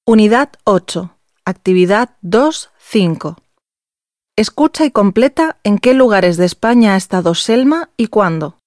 Unidad 8. Actividad 2.5. Escucha y completa en qué lugares de España ha estado Selma y cuándo.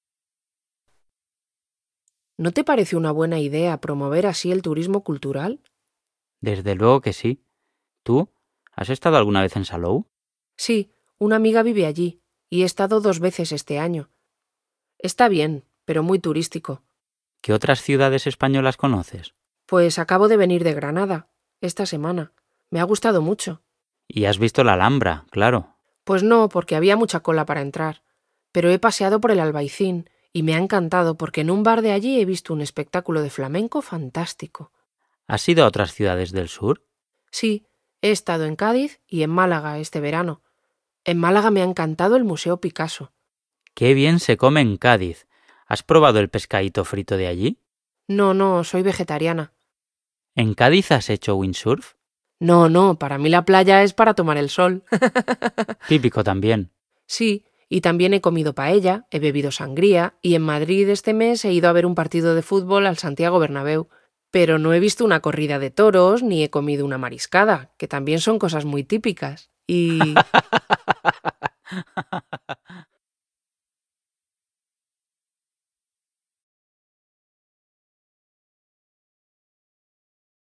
¿No te parece una buena idea promover así el turismo cultural? Desde luego que sí. ¿Tú? ¿Has estado alguna vez en Salou? Sí, una amiga vive allí y he estado 2 veces este año. Está bien, pero muy turístico. ¿Qué otras ciudades españolas conoces? Pues acabo de venir de Granada, esta semana. Me ha gustado mucho. Y has visto la Alhambra, claro. Pues no, porque había mucha cola para entrar. Pero he paseado por el Albaicín y me ha encantado porque en un bar de allí he visto un espectáculo de flamenco fantástico. ¿Has ido a otras ciudades del sur? Sí, he estado en Cádiz y en Málaga este verano. En Málaga me ha encantado el Museo Picasso. ¡Qué bien se come en Cádiz! ¿Has probado el pescadito frito de allí? No, soy vegetariana. ¿En Cádiz has hecho windsurf? No, para mí la playa es para tomar el sol. Típico también. Sí, y también he comido paella, he bebido sangría y en Madrid este mes he ido a ver un partido de fútbol al Santiago Bernabéu. Pero no he visto una corrida de toros ni he comido una mariscada, que también son cosas muy típicas. Y...